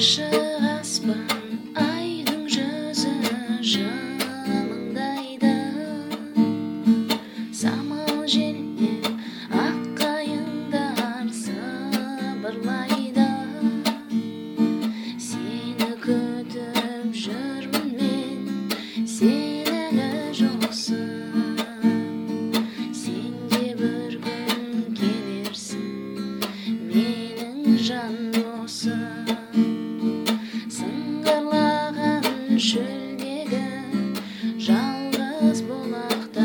Ашық аспан айдың жүзі жымыңдайды, самал желмен ақ қайыңдар сыбырлайды. Сені күтіп жүрмін мен, сен әлі жоқсың. Сен де бір күн келерсің, менің жан досым. Сыңғырлаған шөлдегі жалғыз бұлақта,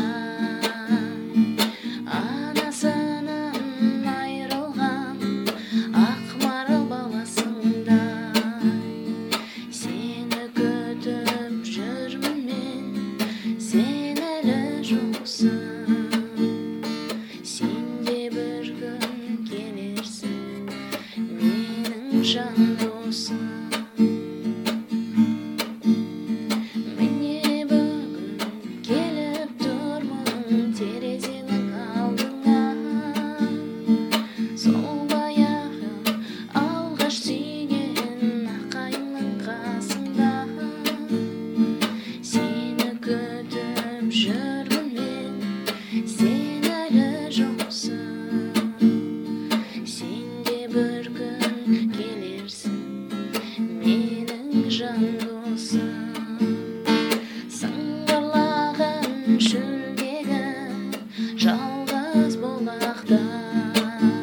анасынан айырылған ақ марал баласындай. Сені күтіп жүрмін мен, сен әлі жоқсың. Сен де бір күн келерсің, менің жан досым. Міне бүгін келіп тұрмын терезенің алдыңа, сол баяғы алғаш сүйген аққайыңның қасында. Сені күтіп жүрмін мен, сен әлі жоқсың. Сен де бір күн келерсің, менің жан досым. Сыңғырлаған шөлдегі жалғыз бұлақтай,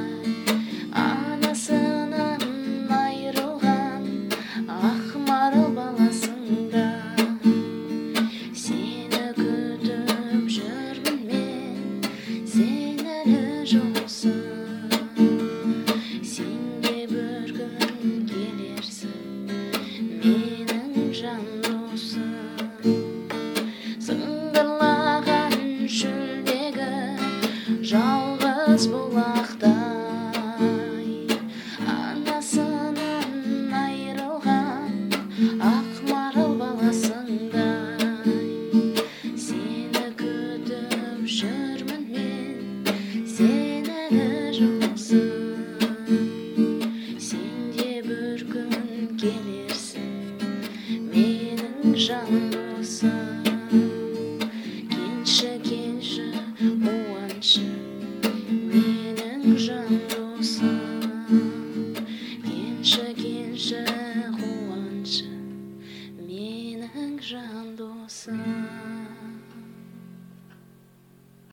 анасынан айырылған ақ марал баласындай. Сені күтіп жүрмін мен, сен әлі жоқсың. Сен де бір күн келерсің, менің жан досым. Сыңғырлаған шөлдегі жалғыз бұлақтай, анасынан айырылған ақ марал баласындай. Сені күтіп жүрмін мен, сен әлі жоқсың. Сен де бір күн келерсің, менің жан досым. Келші, келші, қуанышы